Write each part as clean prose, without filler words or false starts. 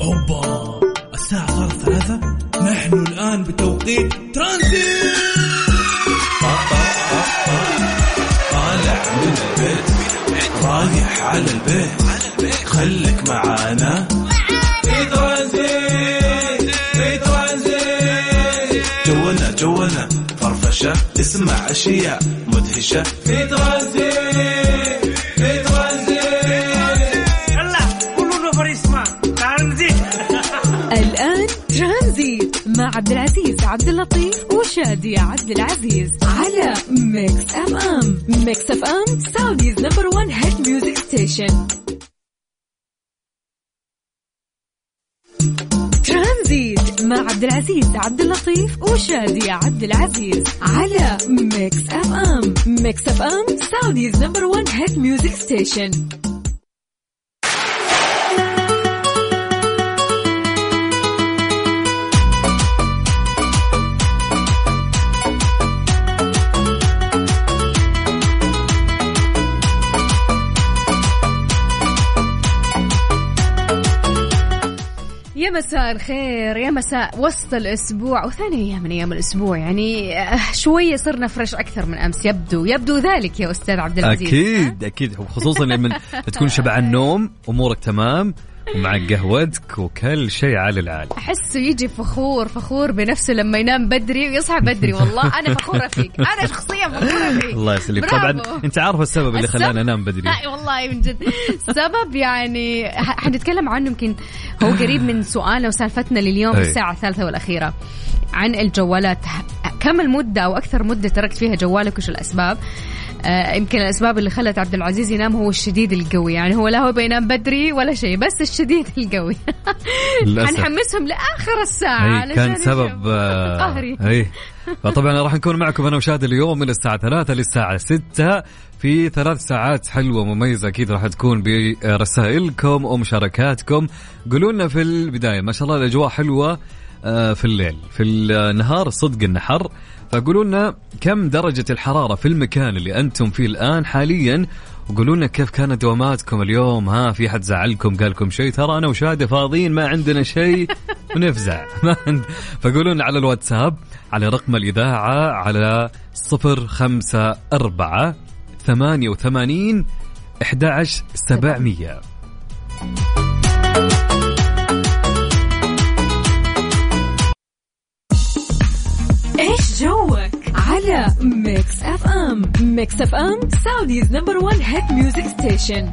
أوبا، الساعة صارت 3. نحن الآن بتوقيت ترانزيت. طالع من البيت رايح على البيت، خليك معانا في ترانزيت. في ترانزيت جونا فرفشة، تسمع أشياء مدهشة في ترانزيت. في ترانزيت يلا كلنا فريسما ترانزيت. الآن ترانزيت مع عبد العزيز عبد اللطيف وشادية عبد العزيز على ميكس اف ام. ميكس اف ام سعوديز نمبر 1 هيت ميوزك ستيشن. ترانزيت مع عبد العزيز عبد اللطيف وشادية عبد العزيز على ميكس اف ام. ميكس اف ام سعوديز نمبر 1 هيت ميوزك ستيشن. يا مساء الخير، يا مساء وسط الأسبوع وثاني أيام من أيام الأسبوع، يعني شوية صرنا فرش أكثر من أمس. يبدو ذلك يا أستاذ عبد العزيز. أكيد خصوصا لما تكون شبعان النوم، أمورك تمام ومع قهوتك وكل شيء على العال. أحسه يجي فخور بنفسه لما ينام بدري ويصحى بدري. والله أنا فخورة فيك، أنا شخصيا فخورة فيك. الله يسلمك. طبعا أنت عارفة السبب اللي خلاني أنام بدري. والله من جد السبب يعني حنتكلم عنه، يمكن هو قريب من سؤالنا وسالفتنا لليوم الساعة الثالثة والأخيرة عن الجوالات. كم المدة أو أكثر مدة تركت فيها جوالك وش الأسباب؟ يمكن الأسباب اللي خلت عبد العزيز ينام هو الشديد القوي، يعني هو لا هو بينام بدري ولا شيء، بس الشديد القوي. هنحمسهم لآخر الساعة كان سبب قهري. فطبعا راح نكون معكم أنا وشاد اليوم من الساعة 3 للساعة 6 في 3 ساعات حلوة مميزة أكيد راح تكون برسائلكم ومشاركاتكم. قولوا لنا في البداية، ما شاء الله الأجواء حلوة في الليل، في النهار صدق النحر، فقولوا لنا كم درجة الحرارة في المكان اللي أنتم فيه الآن حاليا، وقولوا لنا كيف كانت دواماتكم اليوم. في حد زعلكم قالكم شيء؟ ترى أنا وشادة فاضيين ما عندنا شيء ونفزع. فقولوا لنا على الواتساب على رقم الإذاعة على 054 88 11 700. ايش جوك على ميكس اف ام. ميكس اف ام سعوديز نمبر 1 هيت ميوزك ستيشن.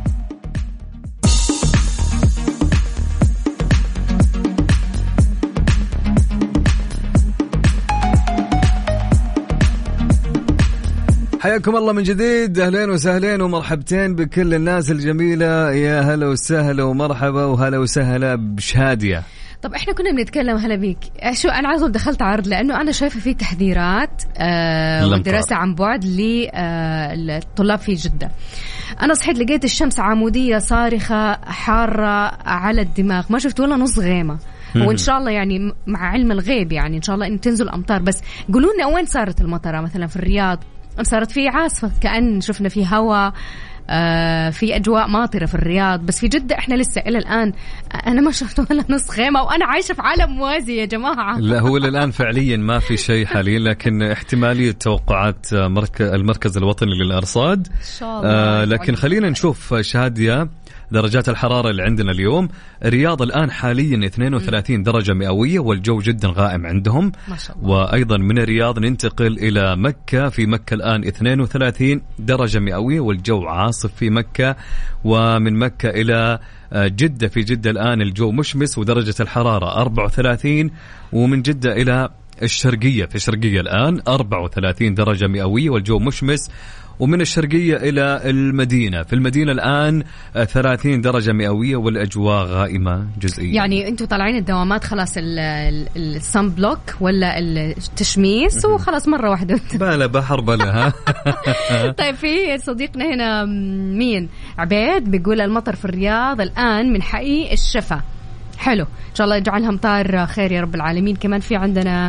حياكم الله من جديد، أهلين وسهلين ومرحبتين بكل الناس الجميلة. يا هلا وسهلا ومرحبا وهلا وسهلا بشادية. طب احنا كنا بنتكلم هلا بيك، شو انا عايزه دخلت عرض لانه انا شايفه في تحذيرات ودراسه عن بعد للطلاب في جده. انا صحيت لقيت الشمس عموديه صارخه حاره على الدماغ، ما شفت ولا نص غيمه. وإن شاء الله يعني مع علم الغيب يعني إن شاء الله إن تنزل أمطار، بس قولوا لنا وين صارت المطرة؟ مثلا في الرياض صارت في عاصفة، كأن شفنا في هواء، في أجواء ماطرة في الرياض، بس في جدة إحنا لسه إلى الآن أنا ما شفت ولا نص خيمة، وأنا عايشة في عالم موازي يا جماعة. لا هو الآن فعليا ما في شيء حاليا، لكن احتمالية توقعات المركز الوطني للأرصاد. لكن خلينا نشوف شادية درجات الحرارة اللي عندنا اليوم. الرياض الآن حاليا 32 درجة مئوية والجو جدا غائم عندهم ما شاء الله. وأيضا من الرياض ننتقل إلى مكة، في مكة الآن 32 درجة مئوية والجو عاصف في مكة. ومن مكة إلى جدة، في جدة الآن الجو مشمس ودرجة الحرارة 34. ومن جدة إلى الشرقية، في الشرقية الآن 34 درجة مئوية والجو مشمس. ومن الشرقية إلى المدينة، في المدينة الآن 30 درجة مئوية والأجواء غائمة جزئيا. يعني أنتوا طالعين الدوامات خلاص الصن بلوك ولا التشميس وخلاص مرة واحدة؟ بلا بحر بلا. طيب في صديقنا هنا مين عبيد بيقول المطر في الرياض الآن من حقيقي الشفا. حلو، إن شاء الله يجعلها مطار خير يا رب العالمين. كمان في عندنا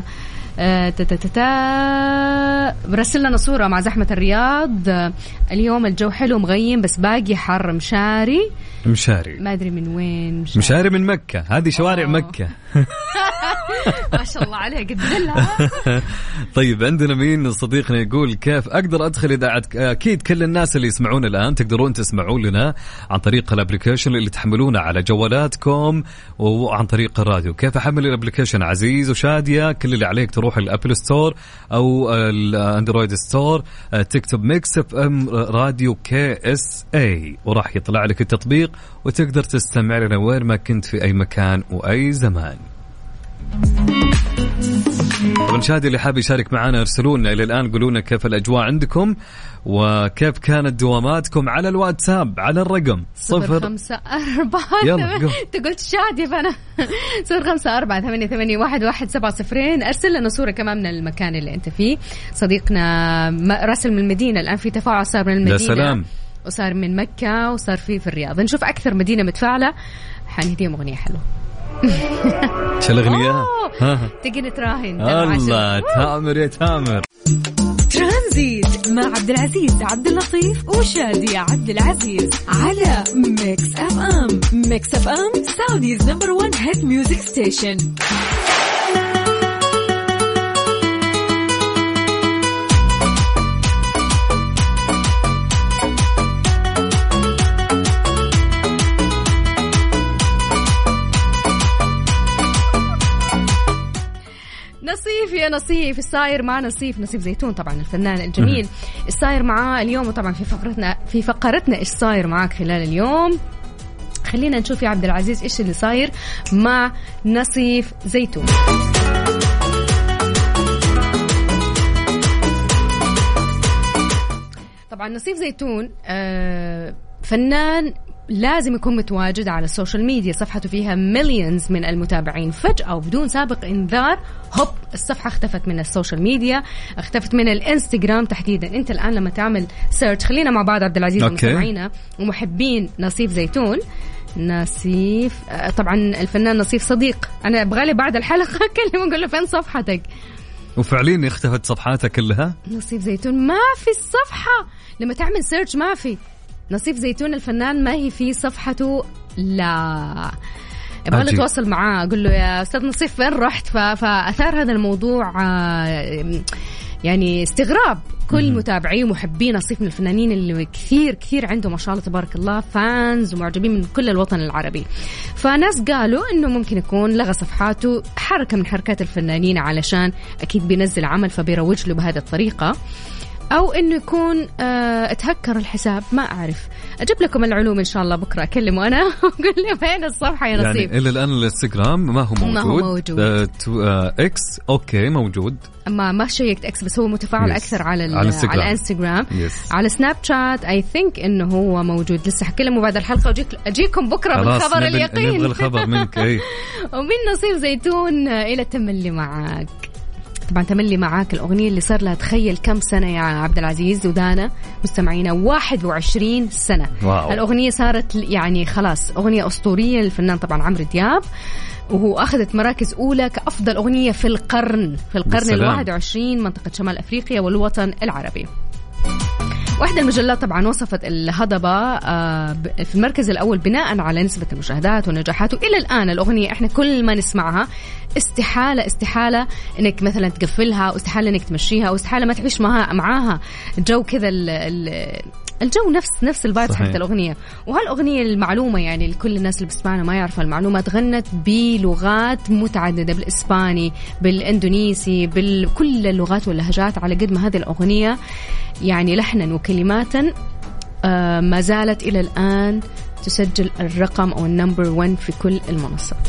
برسل لنا صورة مع زحمة الرياض. اليوم الجو حلو مغيم بس باقي حر. مشاري ما أدري من وين. مشاري من مكة، هذه شوارع مكة. ما شاء الله عليها قد لها. طيب عندنا مين صديقنا يقول كيف أقدر أدخل إذاعة؟ أكيد كل الناس اللي يسمعون الآن تقدرون تسمعوا لنا عن طريق الابليكيشن اللي تحملونه على جوالاتكم وعن طريق الراديو. كيف أحمل الابليكيشن عزيز وشادية؟ كل اللي عليك تروح الأبل ستور أو الأندرويد ستور، تكتب ميكس اف ام راديو KSA وراح يطلع لك التطبيق وتقدر تستمع لنا وين ما كنت في أي مكان وأي زمان. طبعا شادي اللي حاب يشارك معنا ارسلونا إلى الآن، قولونا كيف الأجواء عندكم وكيف كانت دواماتكم على الواتساب على الرقم 054. يلا تقولت شادي فأنا 0548811700. أرسل لنا صورة كمان من المكان اللي أنت فيه. صديقنا راسل من المدينة، الآن في تفاعل صار من المدينة. يا سلام. وصار من مكة وصار في الرياض. نشوف أكثر مدينة متفاعلة. حنهديهم أغنية حلوة. شو الأغنية؟ تقي نتراهن. الله تامر يا تامر. ترانزيت مع عبد العزيز عبد اللطيف وشادي عبد العزيز على ميكس اف ام. ميكس اف ام سعوديز نمبر 1 هيت ميوزك ستيشن. يا نصيف الصاير مع نصيف زيتون، طبعا الفنان الجميل الصاير معاه اليوم. وطبعا في فقرتنا ايش صاير معاك خلال اليوم. خلينا نشوف يا عبد العزيز ايش اللي صاير مع نصيف زيتون. طبعا نصيف زيتون فنان لازم يكون متواجد على السوشيال ميديا. صفحته فيها مليونز من المتابعين. فجأة وبدون سابق انذار هوب الصفحة اختفت من السوشيال ميديا، اختفت من الانستغرام تحديدا. انت الآن لما تعمل سيرش، خلينا مع بعض عبد العزيز ومستمعينا ومحبين نصيف زيتون. نصيف طبعا الفنان نصيف صديق، انا ابغالي بعد الحلقة اكلمه اقول له فين صفحتك. وفعليا اختفت صفحاتها كلها. نصيف زيتون ما في الصفحة، لما تعمل سيرش ما في نصيف زيتون الفنان، ما هي في صفحته. لا يبغى نتواصل معاه أقول له يا أستاذ نصيف فين رحت. فأثار هذا الموضوع يعني استغراب كل متابعي ومحبي نصيف من الفنانين اللي كثير عنده ما شاء الله تبارك الله فانز ومعجبين من كل الوطن العربي. فناس قالوا إنه ممكن يكون لغى صفحاته، حركة من حركات الفنانين علشان أكيد بينزل عمل فبيروج له بهذه الطريقة، أو إنه يكون اتهكر الحساب. ما أعرف، أجيب لكم العلوم إن شاء الله بكرة. أكلمه أنا وأقول له فين الصفحة يا نصيب. يعني إلى الآن الانستغرام ما هو موجود. إكس أوكي موجود، ما شيكت إكس بس هو متفاعل أكثر على الانستغرام. على سناب شات I think إنه هو موجود. لسه حكلمه بعد الحلقة أجيكم بكرة بالخبر اليقين. نبغى الخبر منك. ومن نصيف زيتون إلى تملي معاك. طبعا تملي معاك الأغنية اللي صار لها تخيل كم سنة يا عبد العزيز ودانا مستمعينا، 21 سنة. واو. الأغنية صارت يعني خلاص أغنية أسطورية للفنان طبعا عمرو دياب، وهو أخذت مراكز أولى كأفضل أغنية في القرن 21 منطقة شمال أفريقيا والوطن العربي. واحدة المجلات طبعا وصفت الهضبة في المركز الأول بناء على نسبة المشاهدات ونجاحاته. إلى الآن الأغنية إحنا كل ما نسمعها استحالة إنك مثلا تقفلها، واستحالة إنك تمشيها، واستحالة ما تعيش معاها جو كذا الجو نفس الفايبس حقت الأغنية. وهالأغنية المعلومة يعني لكل الناس اللي بسمعنا ما يعرف المعلومة، تغنت بلغات متعددة، بالإسباني، بالإندونيسي، بكل اللغات واللهجات. على قد ما هذه الأغنية يعني لحنا وكلماتا ما زالت إلى الآن تسجل الرقم أو النمبر 1 في كل المنصات.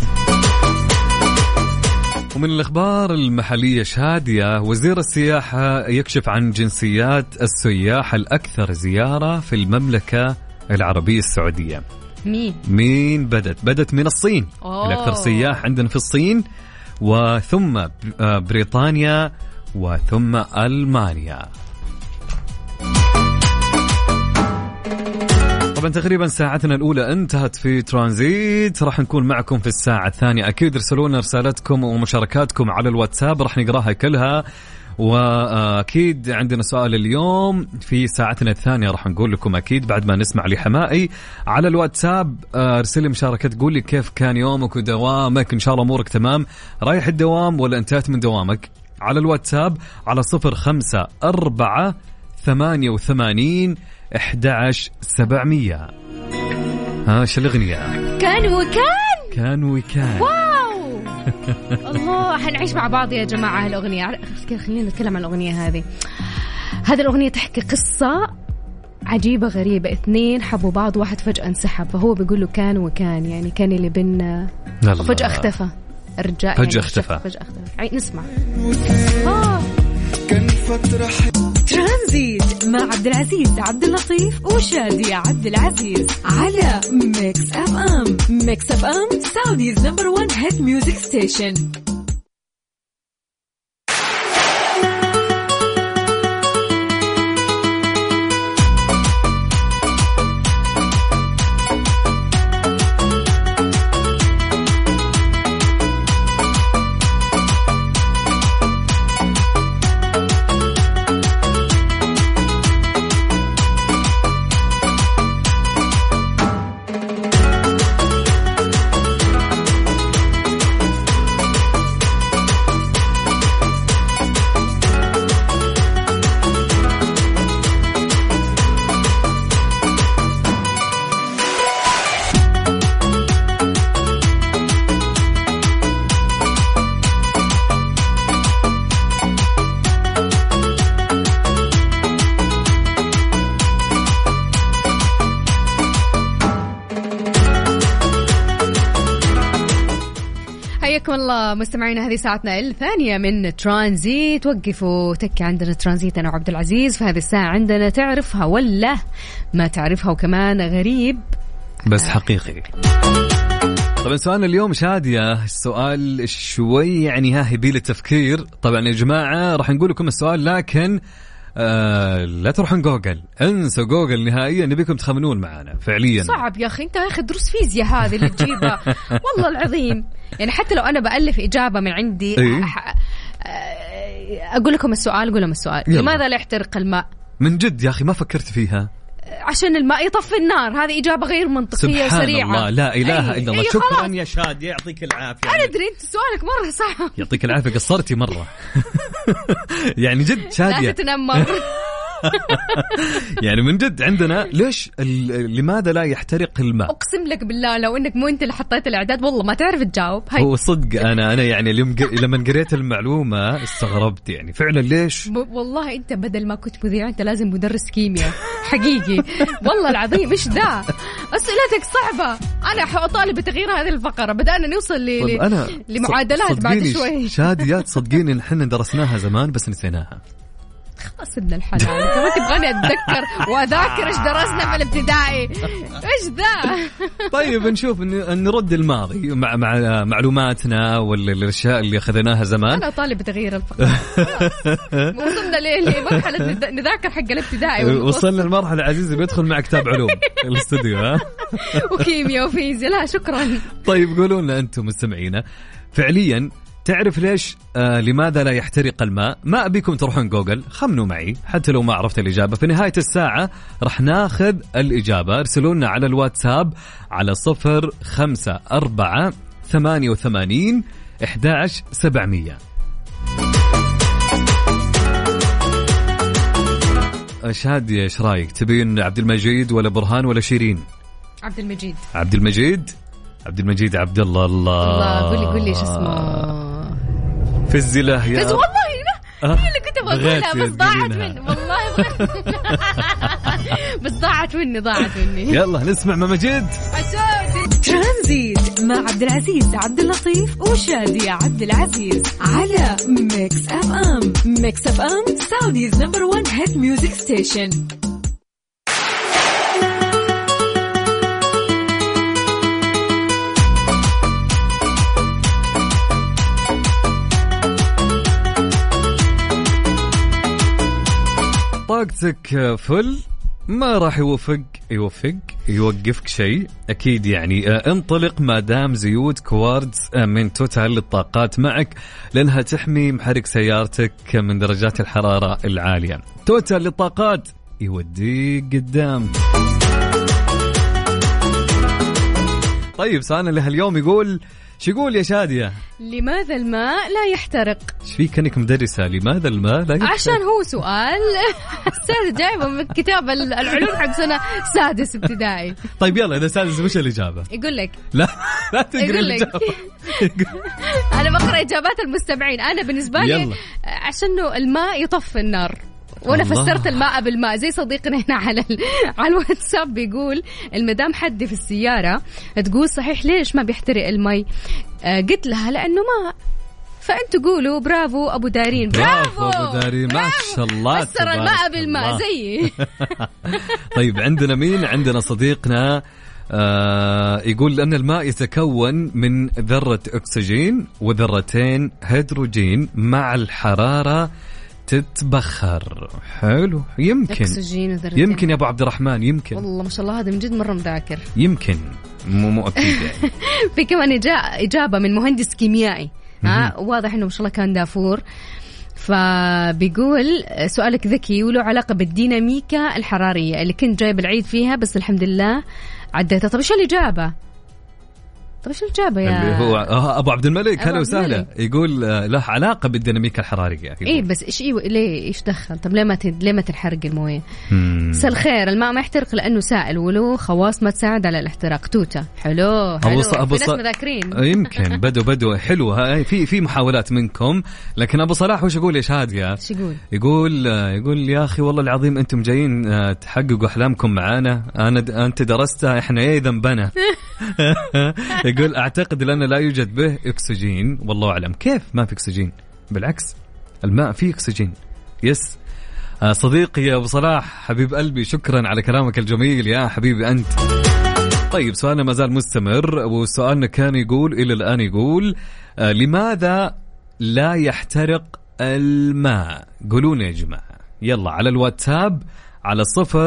ومن الأخبار المحلية شادية، وزير السياحة يكشف عن جنسيات السياح الأكثر زيارة في المملكة العربية السعودية. مين بدت من الصين. الأكثر سياح عندنا في الصين، وثم بريطانيا، وثم ألمانيا. طبعا تقريبا ساعتنا الأولى انتهت في ترانزيت. راح نكون معكم في الساعة الثانية. أكيد ارسلونا رسالتكم ومشاركاتكم على الواتساب، راح نقراها كلها. وأكيد عندنا سؤال اليوم في ساعتنا الثانية، راح نقول لكم أكيد بعد ما نسمع لحمائي على الواتساب. ارسل لي مشاركة تقول لي كيف كان يومك ودوامك، إن شاء الله أمورك تمام، رايح الدوام ولا انتهت من دوامك. على الواتساب على 0548811700. ها شو الأغنية؟ كان وكان. واو الله، حنعيش مع بعض يا جماعة هالأغنية. خلينا نتكلم عن الأغنية هذه. هذه الأغنية تحكي قصة عجيبة غريبة. اثنين حبوا بعض، واحد فجأة انسحب، فهو بيقول له كان وكان، يعني كان اللي بيننا فجأة اختفى. الرجال فجأة اختفى. نسمع. كان فترة ترانزيت مع عبد العزيز عبد اللطيف وشادي عبد العزيز على ميكس اف ام. ميكس اف ام سعوديز نمبر 1 هيت ميوزك ستيشن. حياكم الله مستمعينا، هذه ساعتنا الثانية من ترانزيت. وقفوا تكي عندنا ترانزيت أنا وعبد العزيز في هذه الساعة. عندنا تعرفها ولا ما تعرفها، وكمان غريب بس حقيقي. طبعا سؤالنا اليوم شادية، السؤال شوي يعني ها يبي للتفكير. طبعا يا جماعة راح نقول لكم السؤال، لكن لا تروحون جوجل، انسوا جوجل نهائيا، نبيكم تخمنون معنا فعليا. صعب يا أخي، أنت أخذ دروس فيزياء هذه اللي تجيبها والله العظيم. يعني حتى لو أنا بألف إجابة من عندي أقول لكم السؤال، أقول لهم السؤال يلا. لماذا لا يحترق الماء؟ من جد يا أخي ما فكرت فيها. عشان الماء يطفي النار. هذه إجابة غير منطقية وسريعة. الله، لا إله إلا الله. شكرا يا شادي، يعطيك العافية. أنا أدري أنت سؤالك مرة صعب. يعطيك العافية، قصرتي مرة. يعني جد شادية لا تتنمر. يعني من جد عندنا ليش لماذا لا يحترق الماء؟ أقسم لك بالله لو إنك مو أنت اللي حطيت الإعداد والله ما تعرف تجاوب. هو صدق أنا يعني لما قريت المعلومة استغربت، يعني فعلا ليش؟ والله أنت بدل ما كنت مذيع أنت لازم مدرس كيمياء حقيقي. والله العظيم إيش ذا، أسئلتك صعبة. أنا حأطالب بتغيير هذه الفقرة. بدأنا نوصل لمعادلات بعد شوي. شادية تصدقيني نحن درسناها زمان بس نسيناها. خلاص ابن الحلال، كمان تبغاني أتذكر وأذاكر إيش درسنا في الابتدائي؟ إيش ذا؟ طيب نشوف نرد الماضي مع معلوماتنا والأشياء اللي أخذناها زمان. أنا طالب بتغيير الفقرة. وصلنا لمرحلة نذاكر حق الابتدائي. وصلنا لمرحلة عزيزي بيدخل مع كتاب علوم الاستوديو ها. وكيمياء وفيزياء. لا شكرا. طيب قولوا لنا أنتم مستمعينا فعليا تعرف ليش لماذا لا يحترق الماء؟ ما أبيكم تروحون جوجل، خمنوا معي حتى لو ما عرفت الإجابة. في نهاية الساعة رح ناخذ الإجابة. ارسلونا على الواتساب على 0548811700. شادي ايش رايك؟ تبين عبد المجيد ولا برهان ولا شيرين؟ عبد المجيد. عبد المجيد عبد الله. الله قولي ايش اسمه في الزله يا بس والله هي اللي كنت بقولها بس ضاعت مني والله. بس ضاعت مني. يلا نسمع مع مجيد. ترانزيت مع عبد العزيز عبد اللطيف وشادي عبد العزيز على ميكس اف ام. ميكس اف ام سعوديز نمبر 1 هيت ميوزك ستيشن. طاقتك فل ما راح يوقفك شيء أكيد يعني. انطلق ما دام زيوت كواردز من توتال للطاقات معك، لأنها تحمي محرك سيارتك من درجات الحرارة العالية. توتال للطاقات يوديك قدام. طيب سؤالنا لهاليوم يقول، شو يقول يا شادية؟ لماذا الماء لا يحترق؟ ايش فيك كأنك مدرسة؟ لماذا الماء لا يحترق؟ عشان هو سؤال أستاذ جايبه من كتاب العلوم حق سنة سادس ابتدائي. طيب يلا إذا سادس وش الإجابة؟ يقول لك لا تقرأ الإجابة. أنا بقرأ إجابات المستمعين. أنا بالنسبة لي عشان الماء يطفي النار، وانا فسرت الماء بالماء زي صديقنا هنا على الواتساب بيقول المدام حدي في السيارة تقول صحيح ليش ما بيحترق المي؟ قلت لها لأنه ماء. فأنتوا قولوا برافو أبو دارين. برافو أبو دارين، ما شاء الله، فسر الماء بالماء زيي. طيب عندنا مين؟ عندنا صديقنا يقول أن الماء يتكون من ذرة أكسجين وذرتين هيدروجين، مع الحرارة تتبخر. حلو. يمكن يا أبو عبد الرحمن، يمكن. والله ما شاء الله هذا من جد مرة مذاكر. يمكن مو أكيد يعني. في كمان إجابة من مهندس كيميائي، واضح إنه ما شاء الله كان دافور. فبيقول سؤالك ذكي وله علاقة بالديناميكا الحرارية اللي كنت جايب العيد فيها، بس الحمد لله عديتها. طب إيش الإجابة؟ طيب ايش الإجابة يا اللي هو أبو عبد الملك؟ هلا وسهلا. يقول له علاقة بالديناميكا الحرارية. إيه بس إيش ليه إيش دخل؟ طب ليه ما تنحرق الموية؟ مساء الخير. الماء ما يحترق لأنه سائل وله خواص ما تساعد على الاحتراق. توتا. حلو. في ناس مذاكرين. يمكن بدو حلوة. في محاولات منكم، لكن أبو صلاح وش يقول يا شادية؟ يقول يا أخي والله العظيم أنتم جايين تحققوا أحلامكم معانا، أنت درستها، إحنا إيه ذنبنا؟ يقول أعتقد لأنه لا يوجد به أكسجين. والله أعلم. كيف ما في أكسجين؟ بالعكس الماء فيه أكسجين. يس صديقي يا أبو صلاح حبيب قلبي، شكرا على كلامك الجميل يا حبيبي أنت. طيب سؤالنا ما زال مستمر، وسؤالنا كان يقول إلى الآن يقول لماذا لا يحترق الماء؟ قولون يا جماعة يلا على الواتساب على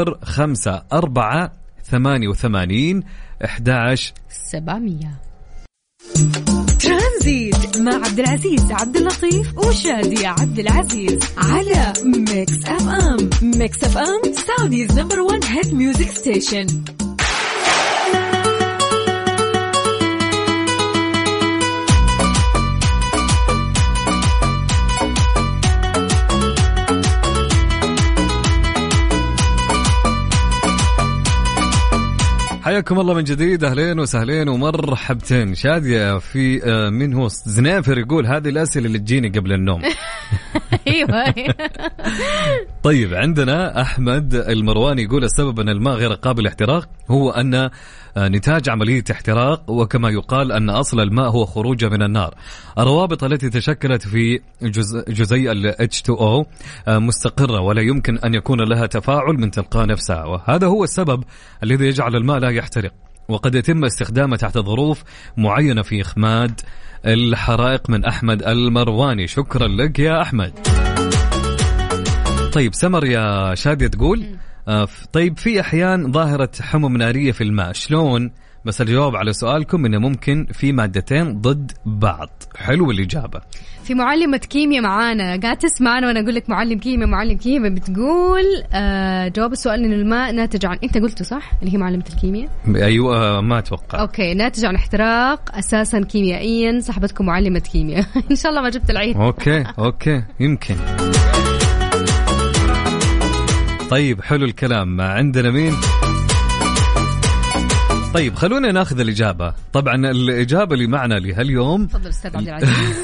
0548811700. ترانزيت مع عبد العزيز عبد اللطيف وشادي عبد العزيز على ميكس اف ام. ميكس اف ام سعوديز نمبر 1 هيت ميوزك ستيشن. حياكم الله من جديد، أهلين وسهلين ومرحبتين. شادية في من هو زنافر يقول هذه الأسئلة اللي تجيني قبل النوم. أيوة. طيب عندنا أحمد المرواني يقول السبب أن الماء غير قابل للاحتراق هو أن نتاج عملية احتراق، وكما يقال أن أصل الماء هو خروجه من النار. الروابط التي تشكلت في جزيء ال H2O مستقرة ولا يمكن أن يكون لها تفاعل من تلقاء نفسها، وهذا هو السبب الذي يجعل الماء لا يحترق، وقد يتم استخدامه تحت ظروف معينة في إخماد الحرائق. من أحمد المرواني، شكرا لك يا أحمد. طيب سمر يا شادية تقول طيب في أحيان ظاهرة حمم نارية في الماء، شلون؟ بس الجواب على سؤالكم إنه ممكن في مادتين ضد بعض. حلو الإجابة. في معلمة كيمياء معانا قاعد تسمعنا وأنا أقول لك معلم كيمياء بتقول جواب السؤال إنه الماء ناتج عن، أنت قلته صح اللي هي معلمة الكيمياء؟ أيوة ما أتوقع. أوكي، ناتج عن احتراق أساسا كيميائيا. صاحبتكم معلمة كيمياء. إن شاء الله ما جبت العيد. أوكي يمكن. طيب حلو الكلام. عندنا مين؟ طيب خلونا ناخذ الإجابة. طبعا الإجابة اللي معنا لهاليوم، تفضل أستاذ عبد العزيز.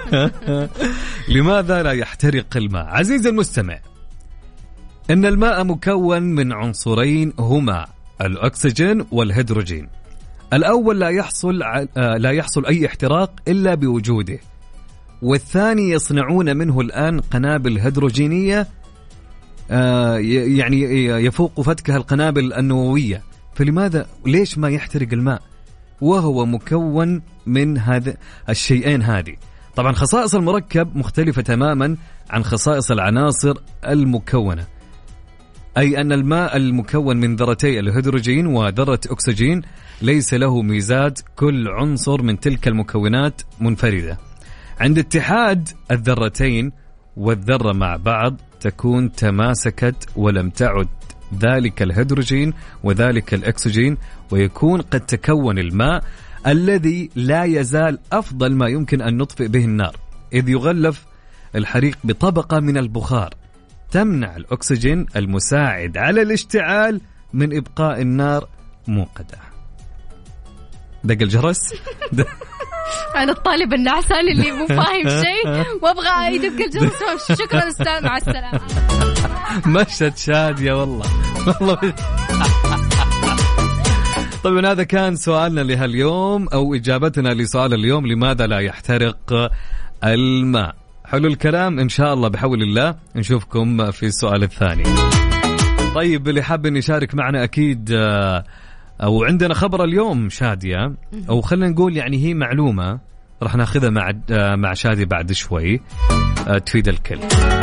لماذا لا يحترق الماء؟ عزيزي المستمع، إن الماء مكون من عنصرين هما الأكسجين والهيدروجين. الأول لا يحصل أي احتراق إلا بوجوده، والثاني يصنعون منه الآن قنابل هيدروجينية يعني يفوق فتكها القنابل النووية. فلماذا ليش ما يحترق الماء وهو مكون من هذا الشيئين هذه؟ طبعا خصائص المركب مختلفة تماما عن خصائص العناصر المكونة. أي أن الماء المكون من ذرتي الهيدروجين وذرة أكسجين ليس له ميزات كل عنصر من تلك المكونات منفردة. عند اتحاد الذرتين والذرة مع بعض تكون تماسكت ولم تعد ذلك الهيدروجين وذلك الأكسجين، ويكون قد تكون الماء الذي لا يزال أفضل ما يمكن أن نطفئ به النار، إذ يغلف الحريق بطبقة من البخار تمنع الأكسجين المساعد على الاشتعال من إبقاء النار موقدة. دق الجرس. أنا الطالب النعسان اللي مو فاهم شيء وأبغى يدق الجرس. شكرا أستاذ، مع السلامة. مشت شادية والله. طبعا هذا كان سؤالنا لهاليوم أو إجابتنا لسؤال اليوم: لماذا لا يحترق الماء؟ حلو الكلام. إن شاء الله بحول الله نشوفكم في السؤال الثاني. طيب اللي حاب أن يشارك معنا أكيد، أو عندنا خبر اليوم شادية، أو خلينا نقول يعني هي معلومة راح ناخذها مع شادية بعد شوي تفيد الكل.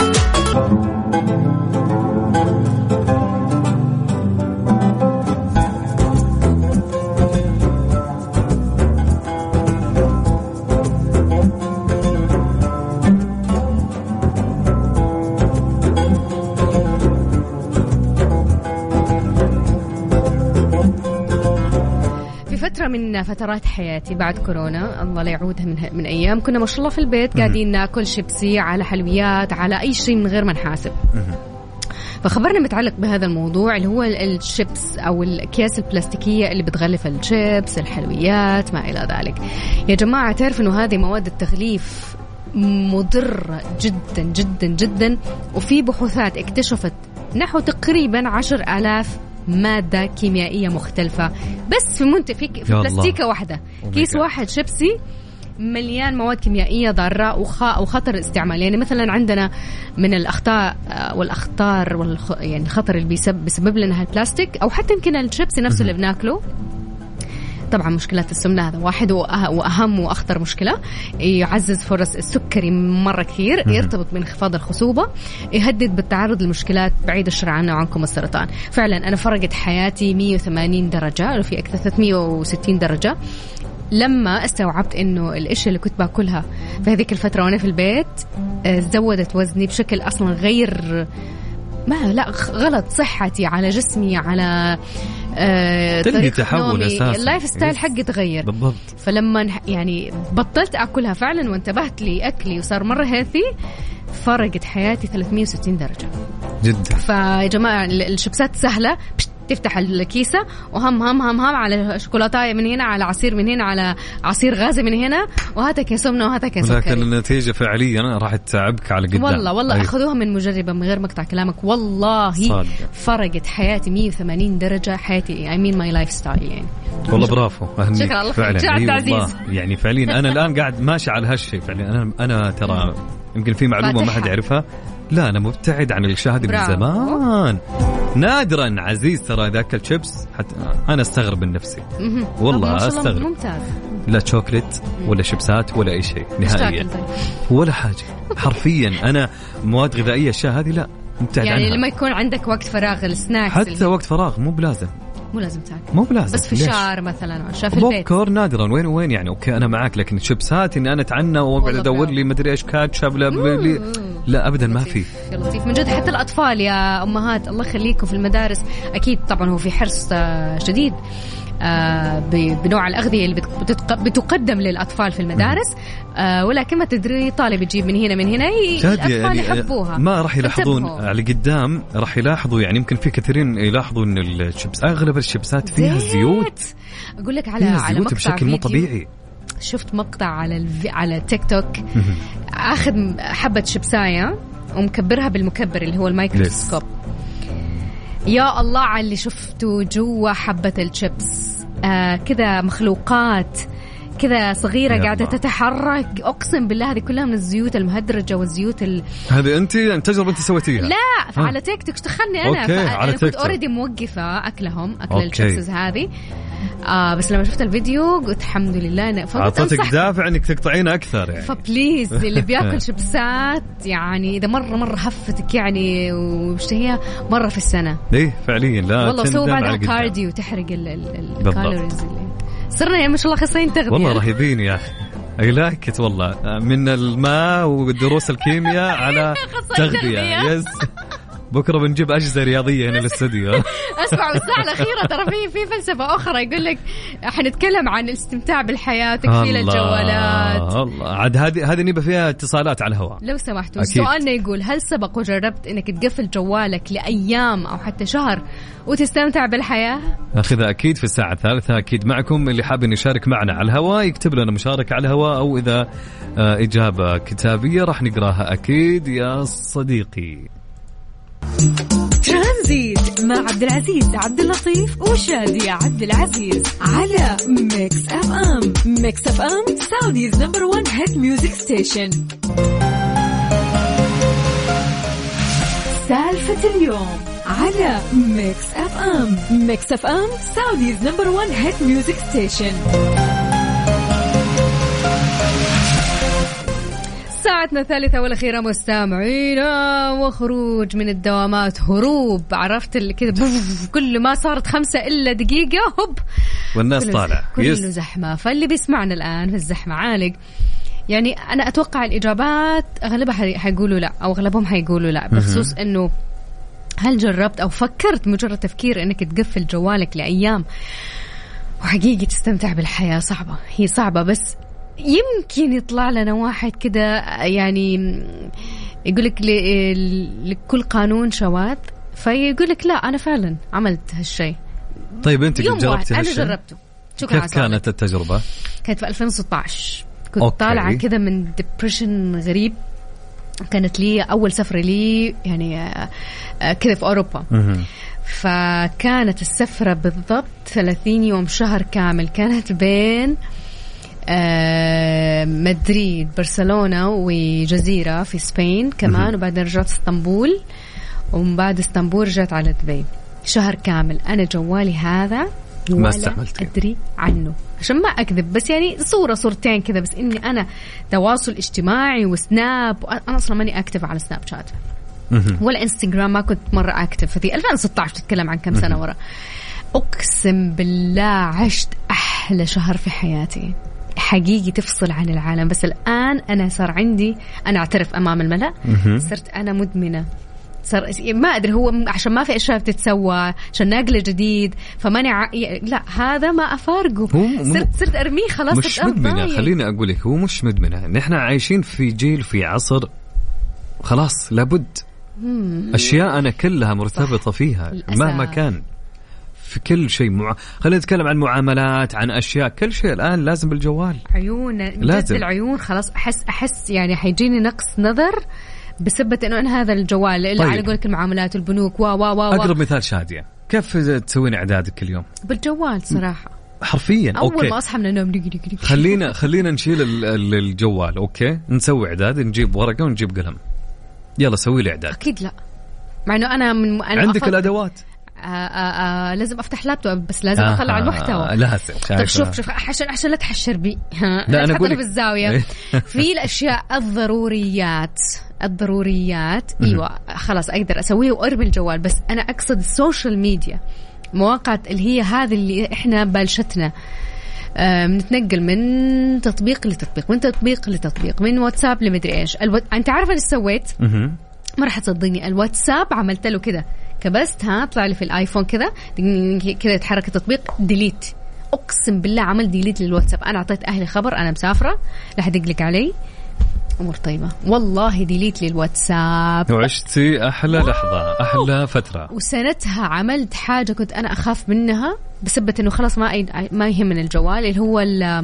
من فترات حياتي بعد كورونا، الله لا يعودها من أيام، كنا ما شاء الله في البيت قاعدين ناكل شيبسي على حلويات على أي شيء من غير ما نحاسب. فخبرنا متعلق بهذا الموضوع اللي هو الشيبس أو الأكياس البلاستيكية اللي بتغلف الشيبس الحلويات ما إلى ذلك. يا جماعة تعرف إنه هذه مواد التغليف مضرة جدا جدا جدا، وفي بحوثات اكتشفت نحو تقريبا 10,000 مادة كيميائية مختلفة بس في بلاستيكة واحدة. كيس واحد شيبسي مليان مواد كيميائية ضارة وخطر استعمال. يعني مثلا عندنا من الأخطاء والأخطار يعني الخطر اللي بيسبب لنا هالبلاستيك، أو حتى يمكن الشيبسي نفسه اللي بناكله. طبعا مشكلات السمنة هذا واحد، وأهم وأخطر مشكلة. يعزز فرص السكري مرة كثير، يرتبط بانخفاض الخصوبة، يهدد بالتعرض لمشكلات بعيد الشر عنا وعنكم السرطان. فعلا أنا فرقت حياتي 180 درجة، وفي أكثر 360 درجة لما استوعبت إنه الأشياء اللي كنت باكلها في هذيك الفترة وأنا في البيت زودت وزني بشكل أصلا غير غلط صحتي على جسمي على طريقة نومي، اللايف ستايل حقي تغير بالضبط. فلما يعني بطلت أكلها فعلا وانتبهت لي أكلي وصار مرة هيلثي، فرقت حياتي 360 درجة جدا. فيا جماعة الشيبسات سهلة، تفتح الكيسة وهم هم هم هم على شوكولاتاية من هنا، على عصير من هنا، على عصير غازي من هنا، وهذا كسمنة وهذا كسكري. لكن النتيجة فعليا راح تعبك على قدام. والله أخذوها من مجربة من غير مقطع كلامك، والله صادق. فرقت حياتي 180 درجة حياتي. I mean my lifestyle يعني. والله برافو. شكرا الله فعلا. يعني فعليا أنا الآن قاعد ماشي على هالشيء فعليا. أنا ترى يمكن في معلومة ما حد يعرفها. لا أنا مبتعد عن الأشياء هذه من زمان. نادرا عزيز ترى ذاك الشيبس حتى أنا استغرب من نفسي والله استغرب. ممتاز. لا شوكليت ولا شيبسات ولا أي شيء نهائيا ولا حاجة حرفيا. أنا مواد غذائية أشياء هذه لا مبتعد يعني عنها. لما يكون عندك وقت فراغ السناكس حتى وقت فراغ مو بلازم تاكل، مو بلازم بس في الشارع مثلا عشان في البيت. بوب نادرا وين وين يعني. اوكي انا معاك، لكن الشيبسات اني انا اتعنى واقعد ادور لي مدري ايش كاتشب لا ابدا ما في. لطيف من جد. حتى الاطفال يا امهات الله يخليكم في المدارس اكيد طبعا هو في حرص شديد بنوع الأغذية اللي بتقدم للأطفال في المدارس، ولكن ما تدري طالب يجيب من هنا الأطفال يعني يحبوها. ما راح يلاحظون على قدام، راح يلاحظوا يعني يمكن في كثيرين يلاحظوا إن الشيبس أغلب الشيبسات فيها زيوت. أقول لك على زيوت بشكل مو طبيعي. شفت مقطع على تيك توك، أخذ حبة شيبساية ومكبرها بالمكبر اللي هو الميكروسكوب. يا الله على اللي شفته جوا حبة الشيبس، كذا مخلوقات كذا صغيرة قاعدة تتحرك. أقسم بالله هذه كلها من الزيوت المهدرجة والزيوت هذه أنت تجربة أنت سويتيها؟ لا على تيك توك دخلني أنا. أنا كنت أوريدي موقفة أكل الشيبسز هذه، بس لما شفت الفيديو قلت الحمد لله أنا أعطتك دافع إنك تقطعين أكثر يعني. فبليز اللي بياكل شيبسات يعني إذا مرة هفتك يعني واشتهيها مرة في السنة. إيه فعليا لا والله سووا بعدها كارديو وتحرق الكالوريز اللي صرنا يعني ما شاء الله خسرين تغذية والله رهيبين يا أخي. أي لايكت والله من الماء ودروس الكيمياء على تغذية يس. بكرة بنجيب أجهزة رياضية هنا للاستوديو. أسمع بالساعة الأخيرة ترى في فلسفة أخرى يقول لك حنتكلم عن الاستمتاع بالحياة تكفيل الجوالات. الله عاد هذه نبى فيها اتصالات على الهواء لو سمحتوا. سؤالنا يقول هل سبق وجربت إنك تقفل جوالك لأيام أو حتى شهر وتستمتع بالحياة؟ أخذها أكيد في الساعة الثالثة أكيد معكم. اللي حاب يشارك معنا على الهواء يكتب لنا مشاركة على الهواء أو إذا إجابة كتابية راح نقراها أكيد يا صديقي. ترانزيت مع عبد العزيز عبد اللطيف وشادي عبد العزيز على ميكس اف ام. ميكس اف ام سعوديز نمبر 1 هيت ميوزك ستيشن. سالفة اليوم على ميكس اف ام. ميكس اف ام سعوديز نمبر 1 هيت ميوزك ستيشن. ساعتنا الثالثة والأخيرة مستمعينا، وخروج من الدوامات هروب. عرفت كذا كل ما صارت 5 إلا دقيقة هوب والناس طالع كله زحمة. فاللي بيسمعنا الآن في الزحمة عالق يعني أنا أتوقع الإجابات أغلبها حيقولوا لا أو أغلبهم حيقولوا لا، بخصوص إنه هل جربت أو فكرت مجرد تفكير إنك تقفل جوالك لأيام وحقيقي تستمتع بالحياة؟ صعبة، هي صعبة، بس يمكن يطلع لنا واحد كده يعني يقولك لكل قانون شواذ، فيقولك لا أنا فعلا عملت هالشيء. طيب أنت جربت هالشيء؟ أنا جربته. كيف كانت التجربة؟ كانت في 2016 كنت طالعة كده من ديبريشن غريب. كانت لي أول سفرة لي يعني كده في أوروبا. فكانت السفرة بالضبط 30 يوم شهر كامل، كانت بين مدريد برشلونة وجزيرة في إسبان كمان، وبعدين رجعت اسطنبول، ومن بعد اسطنبول رجعت على دبي. شهر كامل أنا جوالي هذا ما استعملت أدري عنه عشان ما أكذب، بس يعني صورتين كذا، بس إني أنا تواصل اجتماعي وسناب، أنا أصلا ماني أكتف على سناب شات ولا إنستغرام، ما كنت مرة أكتف. في 2016 تتكلم عن كم سنة ورا. أقسم بالله عشت أحلى شهر في حياتي حقيقي، تفصل عن العالم. بس الآن أنا صار عندي، أنا أعترف أمام الملأ، صرت أنا مدمنة. صار ما أدري هو عشان ما في أشياء بتتسوى، عشان ناقلة جديد فماني لا هذا ما أفارقه. صرت أرميه خلاص. مش مدمنة، خليني أقول لك هو مش مدمنة. نحن عايشين في جيل في عصر خلاص لابد أشياء أنا كلها مرتبطة فيها مهما كان في كل شيء. خلينا نتكلم عن معاملات، عن أشياء، كل شيء الآن لازم بالجوال. عيون لازم العيون خلاص. أحس يعني حيجيني نقص نظر بسبب إنه أنا هذا الجوال اللي على قولك المعاملات والبنوك أقرب مثال شادية، كيف تسوين إعدادك كل يوم؟ بالجوال صراحة حرفيا. أول ما أصحى من النوم خلينا نشيل الجوال. أوكي نسوي إعداد، نجيب ورقة ونجيب قلم، يلا سوي لي إعداد. أكيد لا، مع إنه أنا عندك الأدوات. لازم أفتح لابتوب، بس لازم أطلع المحتوى. لازم. طيب شوف عشان لا تحشر بي، لا أنا أقول في الزاوية. في الأشياء الضروريات أيوة خلاص أقدر أسويه وأرمي الجوال، بس أنا أقصد السوشيال ميديا، مواقع اللي هي هذه اللي إحنا بالشتنا بنتنقل من تطبيق لتطبيق، من تطبيق لتطبيق، من واتساب لمدري إيش. أنت عارفة اللي سويت؟ ما راح تصدقني، الواتساب عملت له كده كبستها، طلع لي في الايفون كذا يتحرك التطبيق ديليت. اقسم بالله عمل ديليت للواتساب. انا اعطيت اهلي خبر انا مسافره، لا حد يقلق علي، امور طيبه والله. ديليت للواتساب وعشتي احلى لحظه، احلى فتره. وسنتها عملت حاجه كنت انا اخاف منها بسبب انه خلاص ما يهمني الجوال، اللي هو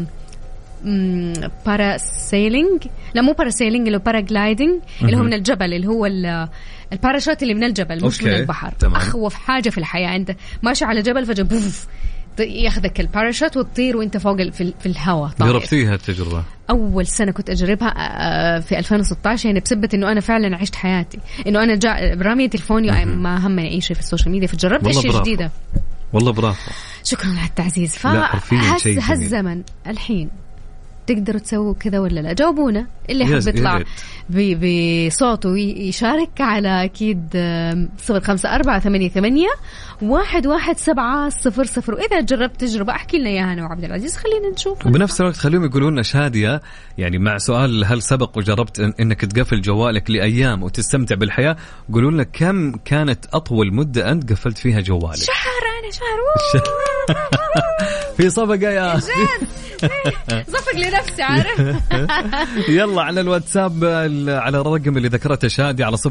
بارا سيلينج، لا مو بارا سيلينج، اللي هو بارا جلايدنج، اللي هو من الجبل، اللي هو الباراشوت اللي من الجبل مش من البحر. تمام. أخوف حاجة في الحياة، أنت ماشي على جبل فجأة بوف ياخذك الباراشوت وتطير وأنت فوق في الهواء. جربتيها التجربة؟ أول سنة كنت أجربها في 2016، يعني بسبب إنه أنا فعلا عشت حياتي، إنه أنا رامي تلفوني ما همني أي شيء في السوشيال ميديا، فجربت أشياء جديدة. والله برافو. شكرا على التعزيز. هالزمن الحين تقدروا تسووا كذا ولا لا؟ جاوبونا. اللي حب يطلع بصوته ويشارك على أكيد 0548811700. وإذا جربت تجربة احكي لنا إياها أنا وعبد العزيز، خلينا نشوف. وبنفس الوقت خليهم يقولوا لنا شادية، يعني مع سؤال هل سبق وجربت إنك تقفل جوالك لأيام وتستمتع بالحياة؟ قولوا لنا كم كانت أطول مدة أنت قفلت فيها جوالك. شهر. في صفقة يا صفق لنفسي عارف. يلا على الواتساب على الرقم اللي ذكرته شادي على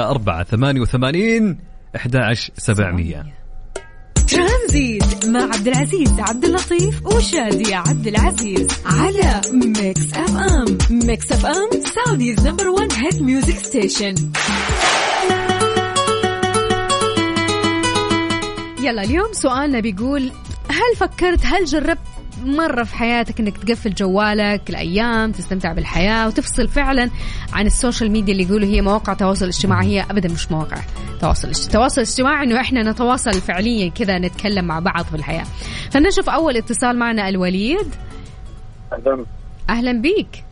0548811700. ترانزيت مع عبد العزيز عبد اللطيف وشادي عبد العزيز على ميكس اف ام. ميكس اف ام سعوديز نمبر 1 هيت ميوزك ستيشن. يلا اليوم سؤالنا بيقول هل جربت مرة في حياتك انك تقفل جوالك الأيام تستمتع بالحياة وتفصل فعلا عن السوشيال ميديا اللي يقولوا هي مواقع تواصل اجتماعي؟ هي أبدا مش مواقع تواصل اجتماعي، انه احنا نتواصل فعليا كذا، نتكلم مع بعض في الحياة. فنشوف أول اتصال معنا الوليد. أهلا بيك.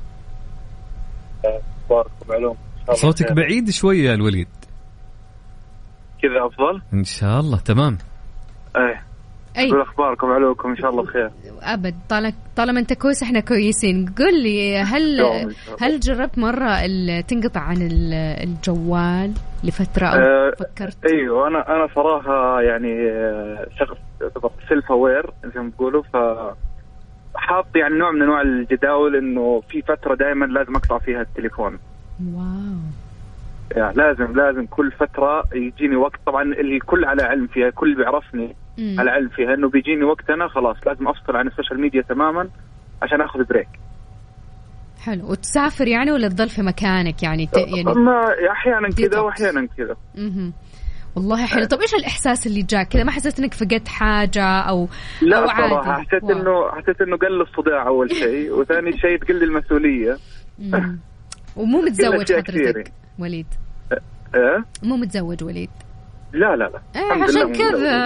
صوتك بعيد شوية يا الوليد. كذا أفضل إن شاء الله. تمام. أي أخباركم علوكم إن شاء الله بخير. أبد طالما أنت كويس إحنا كويسين. قل لي هل جربت مرة تنقطع عن الجوال لفترة أو فكرت؟ أيوة أنا صراحة يعني شخص سيلف أوير زي ما بيقولوا، فحاط يعني نوع من أنواع الجداول إنه في فترة دائما لازم أقطع فيها التليفون. واو. يعني لازم كل فترة يجيني وقت، طبعا الكل على علم فيها، كل بيعرفني على علم فيها انه بيجيني وقت انا خلاص لازم افصل عن السوشيال ميديا تماما عشان اخذ بريك. حلو. وتسافر يعني ولا تضل في مكانك يعني ما احيانا كذا واحيانا كذا. والله حلو. طب ايش الاحساس اللي جاك كذا؟ ما حسيت انك فقدت حاجه او لا أو صراحه حسيت انه قل الصداع اول شيء، وثاني شيء تقل المسؤوليه. ومو متزوج حضرتك وليد؟ مو متزوج وليد؟ لا عشان كذا.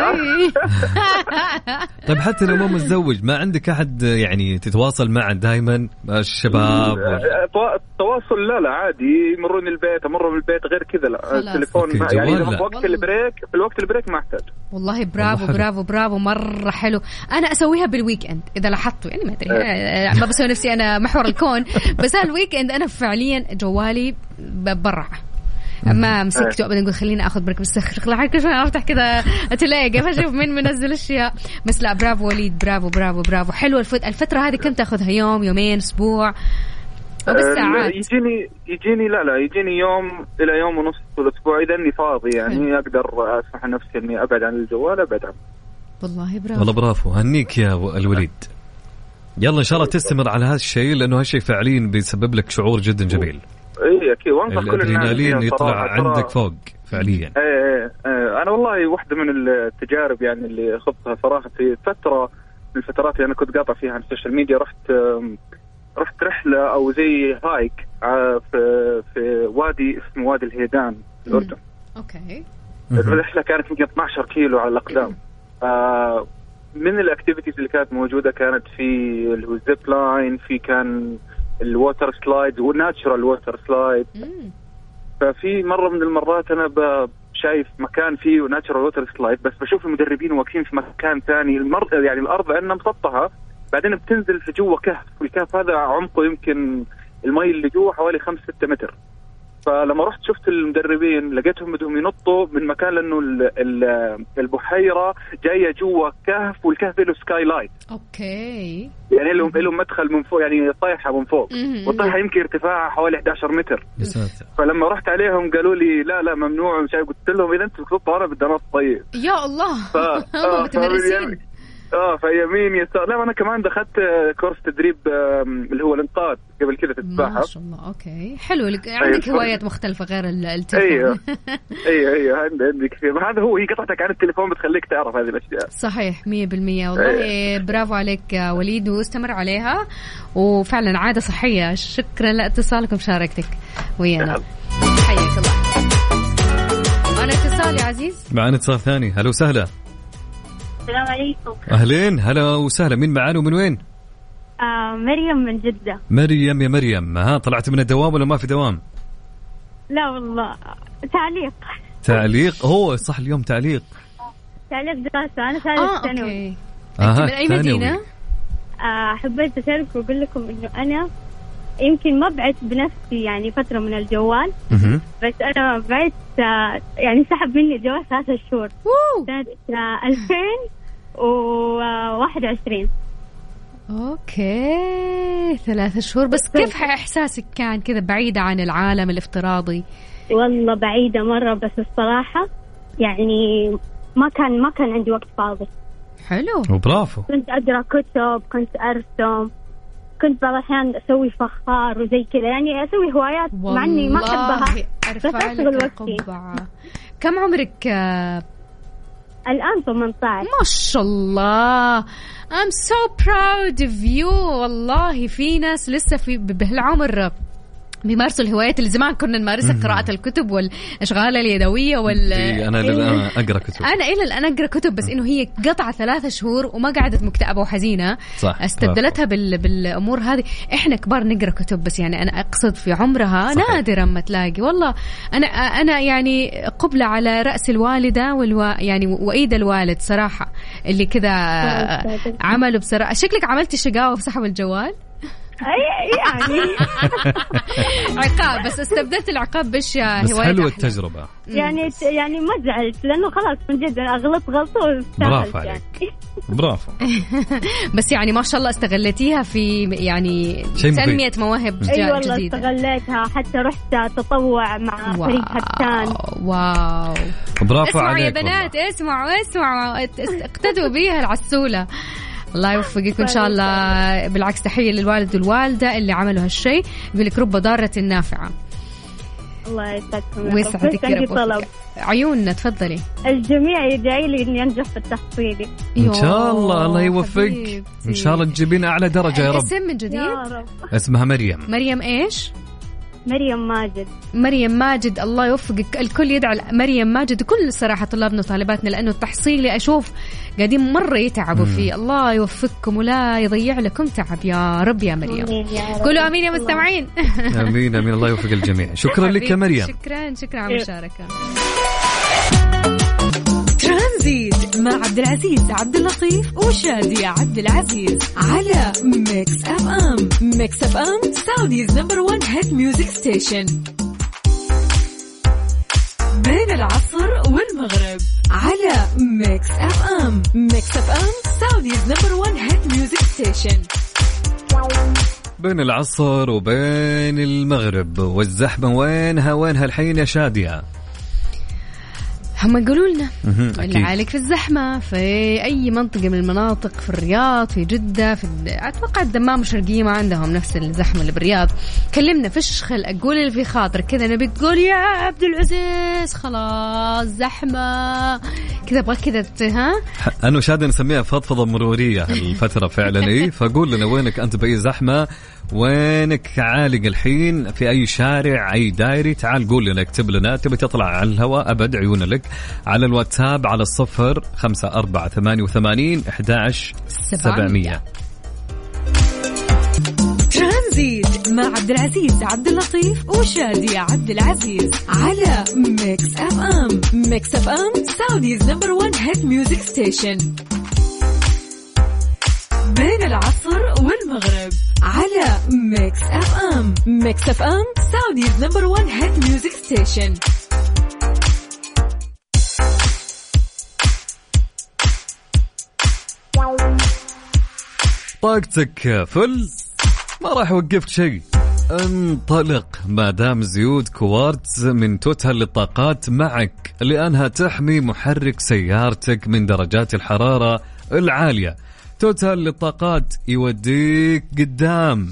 طيب حتى لو مو متزوج ما عندك أحد يعني تتواصل معه دائما الشباب؟ التواصل لا عادي، يمرون البيت أمر من البيت، غير كذا لا. التليفون يعني في الوقت البريك ما احتاج. والله برافو مرة حلو. أنا أسويها بالويك إند إذا لاحظتوا، يعني ما أدري ما بسوي نفسي أنا محور الكون، بس الويك إند أنا فعليا جوالي برا ما مسكته ابدا. نقول خليني اخذ بريك بس عشان افتح كذا اتلاقي كيف اشوف مين منزل اشياء. بس لا برافو وليد، برافو حلو. الفتره هذه كم تاخذها؟ يومين اسبوع او بالساعات؟ يجيني لا يجيني يوم الى يوم ونص طول الاسبوع اذا اني فاضي يعني اقدر اسمح نفسي اني ابعد عن الجوال ابعد عنه. والله برافو هنيك يا الوليد. يلا ان شاء الله تستمر على هذا الشيء لانه هالشيء فعليا بيسبب لك شعور جدا جميل. ايه اكيد. وانصح كل الادرينالين يطلع عندك فوق فعليا. انا والله واحده من التجارب يعني اللي خضتها صراحه في فتره من الفترات اللي انا كنت قاطع فيها عن السوشيال ميديا. رحت رحله او زي هايك في وادي اسمه وادي الهيدان في الاردن. اوكي. الرحله كانت يمكن 12 كيلو على الاقدام. من الاكتيفيتيز اللي كانت موجوده كانت في اللي هو الزيب لاين، في كان الووتر سلايد والناتشرال ووتر سلايد. ففي مرة من المرات أنا شايف مكان فيه ناتشرال ووتر سلايد، بس بشوف المدربين واقفين في مكان ثاني. يعني الأرض عندنا مسطحة، بعدين بتنزل في جوا كهف، والكهف هذا عمقه يمكن المي اللي جوا حوالي 5-6 متر. فلما رحت شفت المدربين لقيتهم بدهم ينطوا من مكان لأنه البحيرة جاية جوا كهف، والكهف له سكاي لايت. أوكي. يعني لهم مدخل من فوق، يعني طايحة من فوق، والطايحة يمكن ارتفاعها حوالي 11 متر. فلما رحت عليهم قالوا لي لا ممنوع. مش قلت لهم إذا أنتم تنطوا أنا بدي أنط. طيب يا الله. هم متمرسين. فيمين يسار. لا أنا كمان دخلت كورس تدريب اللي هو الانقاذ قبل كده في السباحة. ما شاء الله. أوكي حلو. عندك هوايات مختلفة غير التليفون. أيوة عندي كثير. هذا هو، هي قطعتك عن التليفون بتخليك تعرف هذه الأشياء. صحيح 100%. والله برافو عليك يا وليد، واستمر عليها، وفعلا عادة صحية. شكرا لاتصالك ومشاركتك ويانا. حياك الله. معنا اتصال يا عزيز. معنا اتصال ثاني. هلا وسهلا. السلام عليكم. أهلين، هلا وسهلا. مين معانا ومن وين؟ مريم من جدة. مريم، يا مريم، ها طلعت من الدوام ولا ما في دوام؟ لا والله، تعليق. هو صح اليوم تعليق دراسة. أنا ثالث ثانوي. أنت من أي مدينة؟ حبيت أشارك وأقول لكم إنه أنا يمكن ما بعدت بنفسي يعني فترة من الجوال، بس أنا بعدت يعني سحب مني الجوال 3 شهور سنة 2021. أوكي 3 شهور بس. كيف إحساسك كان كذا بعيدة عن العالم الافتراضي؟ والله بعيدة مرة، بس الصراحة يعني ما كان عندي وقت فاضي. حلو وبرافو. كنت أقرأ كتب، كنت أرسم، كنت بعض الأحيان أسوي فخار وزي كذا، يعني أسوي هوايات مع إني ما أحبها بس أشغل وقتي. كم عمرك؟ الآن 18. ما شاء الله. I'm so proud of you. والله في ناس لسه في بهالعمر بيمارسوا الهوايات اللي زمان كنا نمارسها، قراءة الكتب والأشغال اليدوية أنا الآن أقرأ كتب. أنا إلى الآن أقرأ كتب، بس إنه هي قطعة 3 شهور وما قعدت مكتئبة وحزينة. صح. استبدلتها بالأمور هذه. إحنا كبار نقرأ كتب، بس يعني أنا أقصد في عمرها صحيح. نادرا ما تلاقي. والله أنا يعني قبلة على رأس الوالدة يعني وإيد الوالد صراحة اللي كذا عملوا بصراحة. شكلك عملتي شقاوة في سحب الجوال يعني عقاب، بس استبدلت العقاب بس حلوة التجربة. يعني ما زعلت لأنه خلاص من جد أغلط غلطة. برافو عليك. برافو. بس يعني ما شاء الله استغلتيها في يعني تنمية مواهب جديدة. أي والله استغلتها، حتى رحت تطوع مع فريق هتان. واو برافو عليك يا بنات. اسمعوا اقتدوا بيها العسولة. الله يوفقك إن شاء الله. بالعكس تحية للوالد والوالدة اللي عملوا هالشيء، بيقولك رب ضارة نافعة. الله يسعدكم ويسعدك يا رب. عيوننا تفضلي. الجميع يدعي لي إني أنجح في التحصيلي إن شاء الله. الله يوفقك إن شاء الله، تجيبين أعلى درجة يا رب. اسم من جديد يا رب. اسمها مريم. مريم إيش؟ مريم ماجد. الله يوفقك. الكل يدعى مريم ماجد، كل صراحة طلابنا وطالباتنا، لأنه التحصيل أشوف قاعدين مرة يتعبوا فيه. الله يوفقكم ولا يضيع لكم تعب يا رب يا مريم. قولوا آمين يا مستمعين. آمين آمين. الله يوفق الجميع. شكرا لك يا مريم. شكرا على المشاركة. ترانزيت مع عبد العزيز عبد اللطيف وشادية عبد العزيز على ميكس اف ام. ميكس اف ام سعوديز نمبر 1 هيت ميوزك ستيشن. بين العصر والمغرب على ميكس اف ام. ميكس اف ام سعوديز نمبر 1 هيت ميوزك ستيشن. بين العصر وبين المغرب، والزحمة وينها الحين يا شادية؟ هم يقولوا لنا اللي عليك في الزحمة في أي منطقة من المناطق، في الرياض، في جدة، أتوقع الدمام والشرقية ما عندهم نفس الزحمة اللي بالرياض. كلمنا فيش خلق، قول اللي في خاطر كذا. نبي تقول يا عبد العزيز خلاص زحمة كذا، أبغى كذا ها. أنا وشادة نسميها فضفضة مرورية الفترة فعلا. إيه فقول لنا وينك أنت بأي زحمة، وينك عالق الحين في أي شارع أي دايري، تعال قول لنا، اكتب لنا. تبي تطلع على الهواء أبد عيونا لك على الواتساب على 0548811700. ترانزيت مع عبد العزيز عبد اللطيف وشادية عبد العزيز على ميكس اف ام. ميكس اف ام سعوديز نمبر 1 هيت ميوزك ستيشن. بين العصر والمغرب على ميكس اف ام. ميكس اف ام سعوديز نمبر 1 هيت ميوزك ستيشن. طاقتك فل، ما راح وقفت شيء. انطلق، ما دام زيوت كوارتز من توتال للطاقات معك، لأنها تحمي محرك سيارتك من درجات الحرارة العالية. توتال للطاقات يوديك قدام.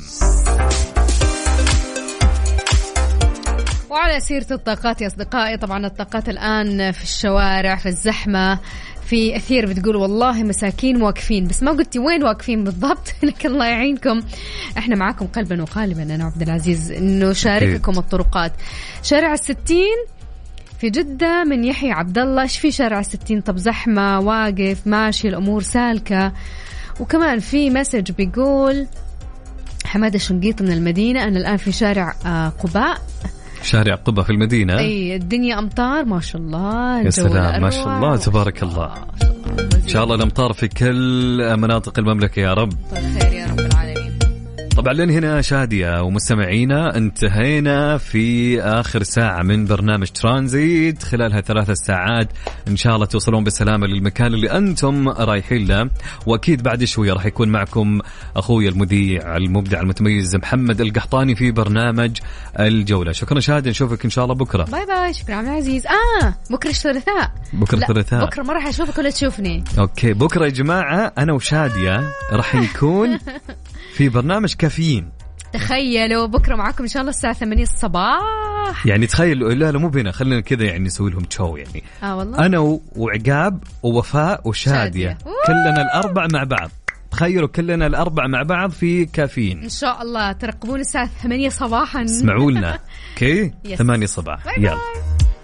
وعلى سيرة الطاقات يا أصدقائي، طبعا الطاقات الآن في الشوارع في الزحمة، في أثير بتقول والله مساكين واقفين، بس ما قلتي وين واقفين بالضبط. لكن الله يعينكم، احنا معاكم قلبا وقالبا. أنا عبد العزيز إنه شارككم الطرقات. شارع 60 في جدة من يحيى عبد الله، ايش في شارع 60؟ طب زحمة، واقف، ماشي، الأمور سالكة. وكمان في مسج بيقول حمادة شنقيط من المدينة، أنا الآن في شارع قباء. شارع قبة في المدينة. أي الدنيا أمطار ما شاء الله. يا سلام ما شاء الله تبارك الله. إن شاء الله الأمطار في كل مناطق المملكة يا رب. خير يا رب العالمين. طبعا لين هنا شادية ومستمعينا انتهينا في آخر ساعة من برنامج ترانزيت. خلالها 3 ساعات إن شاء الله توصلون بالسلامة للمكان اللي أنتم رايحين له. وأكيد بعد شوية راح يكون معكم أخوي المذيع المبدع المتميز محمد القحطاني في برنامج الجولة. شكرا شادية، نشوفك إن شاء الله بكرة. باي باي. شكرا عبد العزيز. بكرة الثلاثاء. بكرة الثلاثاء. بكرة ما راح أشوفك ولا تشوفني. أوكي بكرة يا جماعة أنا وشادية راح نكون في برنامج كافيين. تخيلوا بكرة معكم إن شاء الله الساعة 8 الصباح. يعني تخيلوا، لا مو بينا، خلينا كذا يعني نسوي لهم شو يعني. والله. أنا وعقاب ووفاء وشادية كلنا الأربع مع بعض. تخيلوا كلنا الأربع مع بعض في كافيين إن شاء الله. ترقبون الساعة 8 صباحا. اسمعوا لنا. اوكي 8 صباح. يلا.